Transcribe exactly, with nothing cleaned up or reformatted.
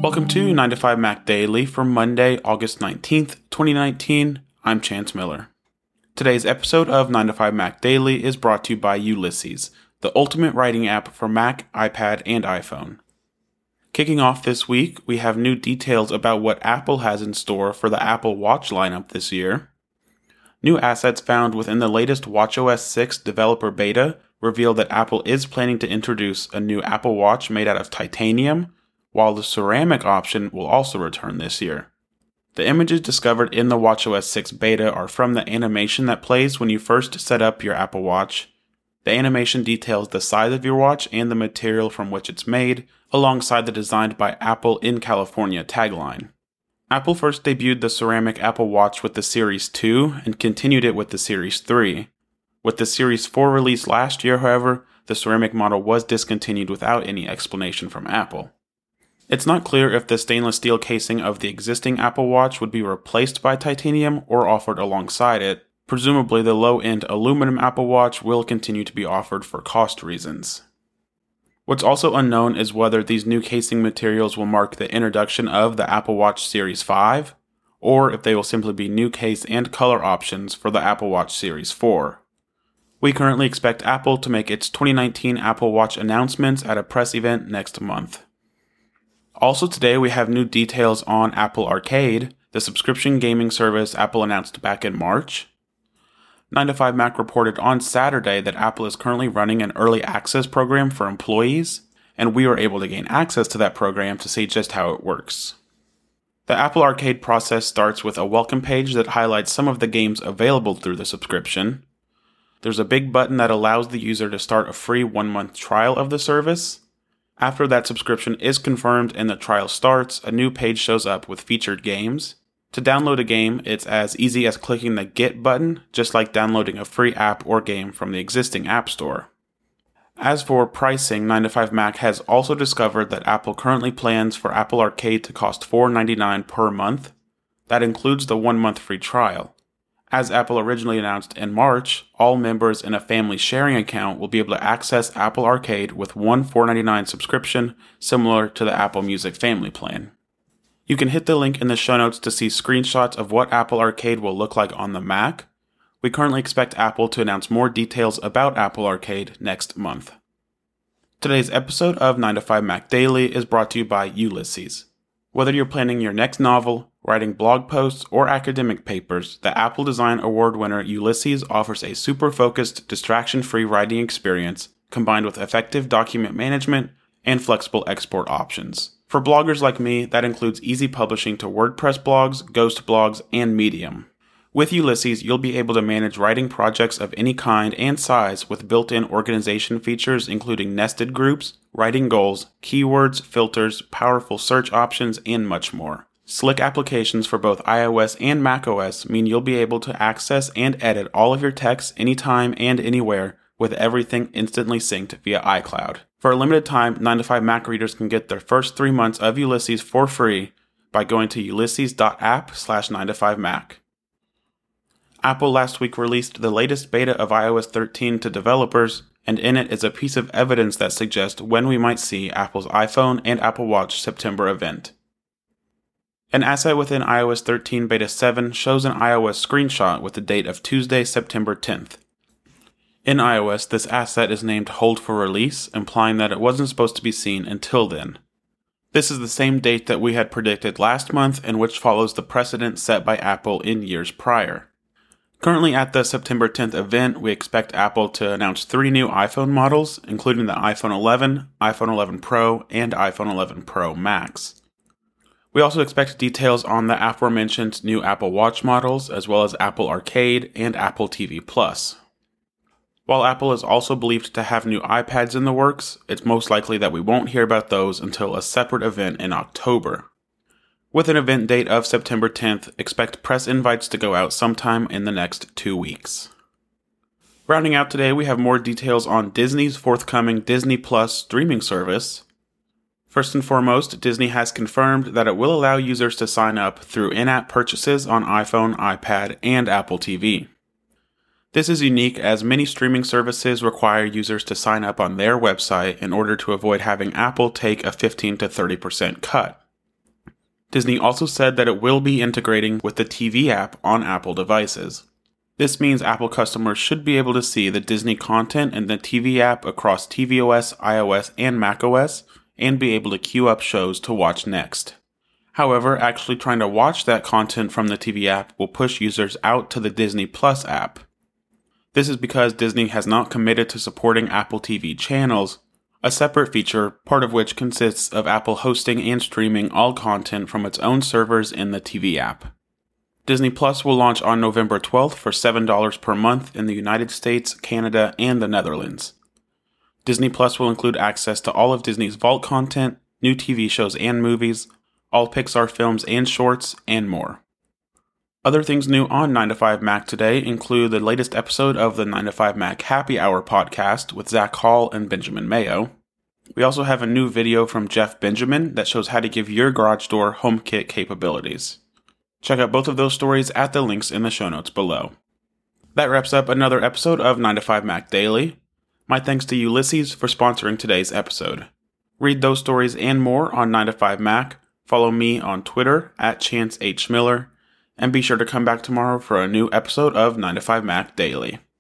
Welcome to nine to five Mac Daily for Monday, August nineteenth, twenty nineteen. I'm Chance Miller. Today's episode of nine to five Mac Daily is brought to you by Ulysses, the ultimate writing app for Mac, iPad, and iPhone. Kicking off this week, we have new details about what Apple has in store for the Apple Watch lineup this year. New assets found within the latest watchOS six developer beta reveal that Apple is planning to introduce a new Apple Watch made out of titanium, while the ceramic option will also return this year. The images discovered in the watchOS six beta are from the animation that plays when you first set up your Apple Watch. The animation details the size of your watch and the material from which it's made, alongside the Designed by Apple in California tagline. Apple first debuted the ceramic Apple Watch with the Series two and continued it with the Series three. With the Series four released last year, however, the ceramic model was discontinued without any explanation from Apple. It's not clear if the stainless steel casing of the existing Apple Watch would be replaced by titanium or offered alongside it. Presumably, the low-end aluminum Apple Watch will continue to be offered for cost reasons. What's also unknown is whether these new casing materials will mark the introduction of the Apple Watch Series five, or if they will simply be new case and color options for the Apple Watch Series four. We currently expect Apple to make its twenty nineteen Apple Watch announcements at a press event next month. Also today, we have new details on Apple Arcade, the subscription gaming service Apple announced back in March. nine to five Mac reported on Saturday that Apple is currently running an early access program for employees, and we were able to gain access to that program to see just how it works. The Apple Arcade process starts with a welcome page that highlights some of the games available through the subscription. There's a big button that allows the user to start a free one-month trial of the service. After that subscription is confirmed and the trial starts, a new page shows up with featured games. To download a game, it's as easy as clicking the Get button, just like downloading a free app or game from the existing App Store. As for pricing, nine to five Mac has also discovered that Apple currently plans for Apple Arcade to cost four dollars and ninety-nine cents per month. That includes the one-month free trial. As Apple originally announced in March, all members in a family sharing account will be able to access Apple Arcade with one four dollars and ninety-nine cents subscription, similar to the Apple Music Family Plan. You can hit the link in the show notes to see screenshots of what Apple Arcade will look like on the Mac. We currently expect Apple to announce more details about Apple Arcade next month. Today's episode of nine to five Mac Daily is brought to you by Ulysses. Whether you're planning your next novel, writing blog posts, or academic papers, the Apple Design Award winner Ulysses offers a super-focused, distraction-free writing experience combined with effective document management and flexible export options. For bloggers like me, that includes easy publishing to WordPress blogs, Ghost blogs, and Medium. With Ulysses, you'll be able to manage writing projects of any kind and size with built-in organization features including nested groups, writing goals, keywords, filters, powerful search options, and much more. Slick applications for both iOS and macOS mean you'll be able to access and edit all of your text anytime and anywhere with everything instantly synced via iCloud. For a limited time, nine to five Mac readers can get their first three months of Ulysses for free by going to ulysses.app slash 9to5mac. Apple last week released the latest beta of i O S thirteen to developers, and in it is a piece of evidence that suggests when we might see Apple's iPhone and Apple Watch September event. An asset within i O S thirteen Beta seven shows an iOS screenshot with the date of Tuesday, September tenth. In iOS, this asset is named Hold for Release, implying that it wasn't supposed to be seen until then. This is the same date that we had predicted last month and which follows the precedent set by Apple in years prior. Currently at the September tenth event, we expect Apple to announce three new iPhone models, including the iPhone eleven, iPhone eleven Pro, and iPhone eleven Pro Max. We also expect details on the aforementioned new Apple Watch models, as well as Apple Arcade and Apple T V Plus. While Apple is also believed to have new iPads in the works, it's most likely that we won't hear about those until a separate event in October. With an event date of September tenth, expect press invites to go out sometime in the next two weeks. Rounding out today, we have more details on Disney's forthcoming Disney Plus streaming service. First and foremost, Disney has confirmed that it will allow users to sign up through in-app purchases on iPhone, iPad, and Apple T V. This is unique as many streaming services require users to sign up on their website in order to avoid having Apple take a fifteen to thirty percent cut. Disney also said that it will be integrating with the T V app on Apple devices. This means Apple customers should be able to see the Disney content in the T V app across tvOS, iOS, and macOS, and be able to queue up shows to watch next. However, actually trying to watch that content from the T V app will push users out to the Disney Plus app. This is because Disney has not committed to supporting Apple T V channels, a separate feature, part of which consists of Apple hosting and streaming all content from its own servers in the T V app. Disney Plus will launch on November twelfth for seven dollars per month in the United States, Canada, and the Netherlands. Disney Plus will include access to all of Disney's Vault content, new T V shows and movies, all Pixar films and shorts, and more. Other things new on nine to five Mac today include the latest episode of the nine to five Mac Happy Hour podcast with Zach Hall and Benjamin Mayo. We also have a new video from Jeff Benjamin that shows how to give your garage door HomeKit capabilities. Check out both of those stories at the links in the show notes below. That wraps up another episode of nine to five Mac Daily. My thanks to Ulysses for sponsoring today's episode. Read those stories and more on nine to five Mac. Follow me on Twitter at Chance H. Miller. And be sure to come back tomorrow for a new episode of nine to five Mac Daily.